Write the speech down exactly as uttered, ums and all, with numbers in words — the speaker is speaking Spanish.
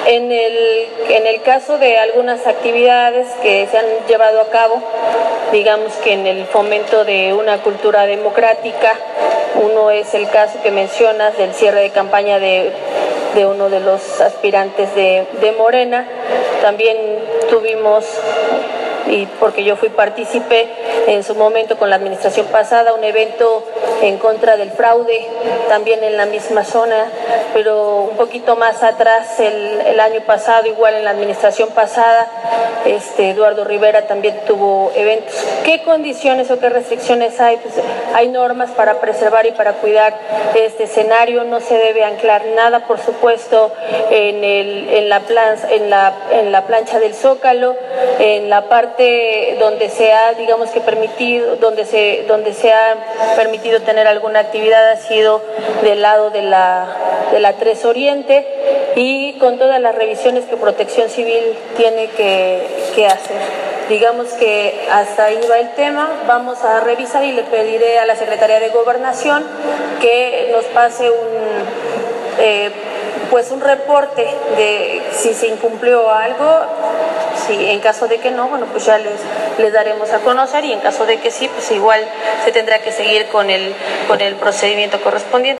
En el, en el caso de algunas actividades que se han llevado a cabo, digamos que en el fomento de una cultura democrática, uno es el caso que mencionas del cierre de campaña de, de uno de los aspirantes de, de Morena. También tuvimos, y porque yo fui partícipe en su momento con la administración pasada, un evento en contra del fraude, también en la misma zona, pero un poquito más atrás, el, el año pasado, igual en la administración pasada, este, Eduardo Rivera también tuvo eventos. ¿Qué condiciones o qué restricciones hay? Pues hay normas para preservar y para cuidar este escenario, no se debe anclar nada, por supuesto, en, el, en, la, plan, en, la, en la plancha del Zócalo, en la parte donde se ha, digamos que permitido, donde se, donde se ha permitido tener alguna actividad ha sido del lado de la, de la tres Oriente, y con todas las revisiones que Protección Civil tiene que, que hacer. Digamos que hasta ahí va el tema. Vamos a revisar y le pediré a la Secretaría de Gobernación que nos pase un, eh, pues un reporte de si se incumplió algo. Sí, en caso de que no, bueno, pues ya les, les daremos a conocer, y en caso de que sí, pues igual se tendrá que seguir con el, con el procedimiento correspondiente.